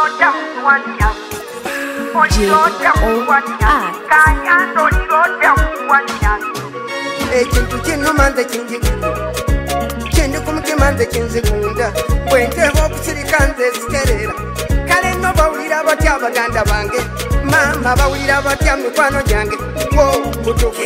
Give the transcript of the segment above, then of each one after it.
Ekintu kino manze kinjigidde kindi kumukimanze kinzigunda bwe nteeba okusirika nze ziterera kale nno bawulira batya baganda bange maama bawulira batya mikwano gyange wo butuufu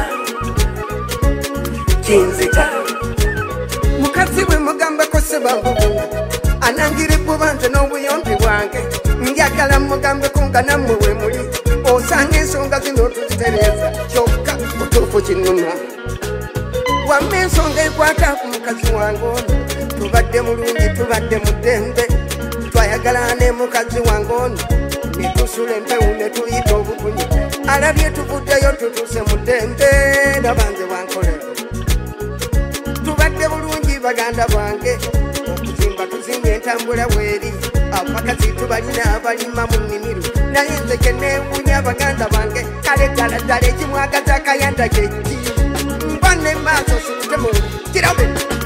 kinzita mukazi bwe mugambeko sebangubunga anangira ebbuba nze n'obuyombi bwange njagala mugambeko nga nammwe we muli osanga ensonga zino tuzitereeza kyokka butuufu kinuma wamma ensonga ekwata ku mukazi wange ono tubadde mulungi tubadde mu ddembe twayagala ne mukazi wange ono ne tusula empewu ne tuyita obugunyi alabye tuvuddeyo tutuuse mu ddembe nabanze wankolera tubadde bulungi baganda bange okuzimba tuzimba entambula bweri abakazi tubalina abalima mu nnimiro naye nze kye neewuunya baganda bange kale ddala ddala ekimwagaza akayanda kyeki mba ne maaso sikutemu kirabe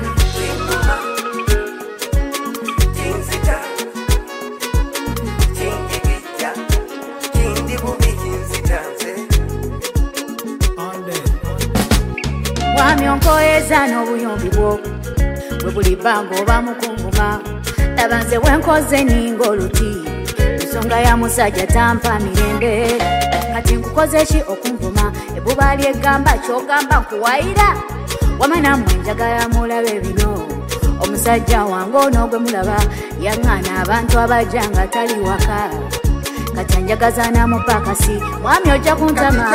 wamyonkoeza n'obuyombi bwo bwe buli bbanga oba mukunguma laba nze wenkoze ninga oluti ensonga ya musajja tampa mirembe kati nkukoze ki okunvuma ebbuba lyegamba kyogamba nkuwayira wama nammwe njagala mulabe bino omusajja wange ono gwe mulaba yaŋŋaana abantu abajja nga tali waka kati anjagaza namupakasi mwami ojja kuntama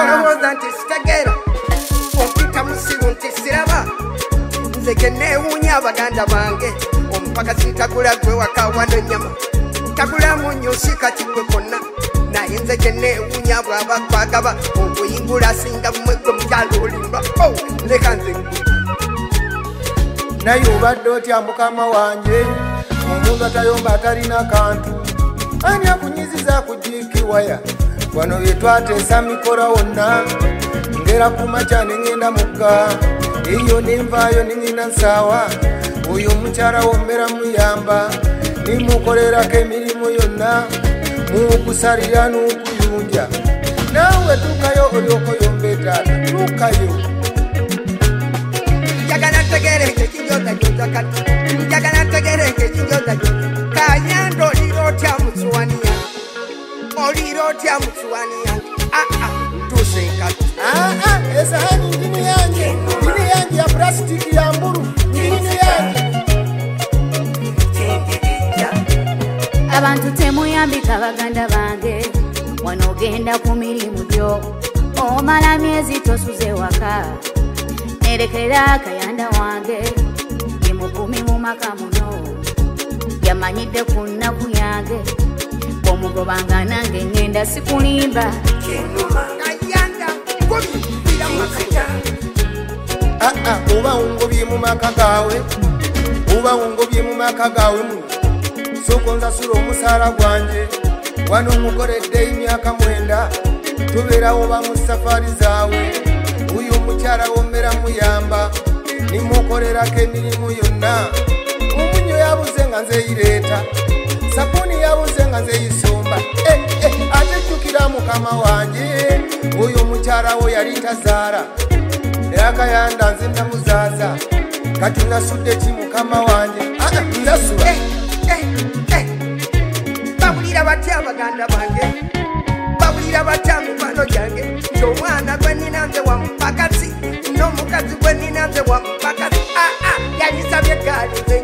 ompita musiru nti siraba nze ge neewuunya abaganda bange omupakasi tagula gwe waka wano ennyama tagulamu nnyo si kati gwe konna naye nze ge neewuunya bw'aba kwagaba obuyingula asinga bumwe gwe mukyalo olimba leka nze naye obadde otya mukama wange omuntu atayomba atalina kantu ani akunyiziza kujiiki waya wano bye twateesa mikora wonna ngera kumakya nengenda mugga eyo nenvaayo nengenda nsaawa oyo omukyala wombera muyamba nimukolerako emirimu yonna mukusalira n'okuyunja naawe tuukayo olyokoyomba etaata tuukayo njagala ntegerenge kinjozajoza kati njagala ntegerenge kinjozajoza kayanda olira otya musuwani yange olira otya musuwani yange tusenkati esahani ndini yange ya plastic ya mburu ndini yange abantu temuyambika baganda bange wano ogenda ku mirimu gyo omala myezi tosuze waka nerekera akayanda wange yemukumi mu maka muno yamanyidde ku nnaku yange omugobanga nange ngenda sikulimba oba ungobye mu maka gawe oba ungobye mu maka gawe muno soko nzasula omusaala gwange wano mukoledde emyaka 9 tubeerawo ba mu safari zaawe uyu omukyala wombera muyamba nimukolerako emirimu yonna omunyo yabuze nga nzeyireeta sapuni yabuze nga nzeyisomba ate jjukira mukama wange oyo omukyala wo yali tazaala yakayanda nze namuzaaza kati nasudde ki mukama wange nzasula babulira batya abaganda bange babulira batya mikwano gyange nti omwana gwe nina nze wamupakasi n'omukazi gwe nina nze wamupakasi yalisabye gaali nze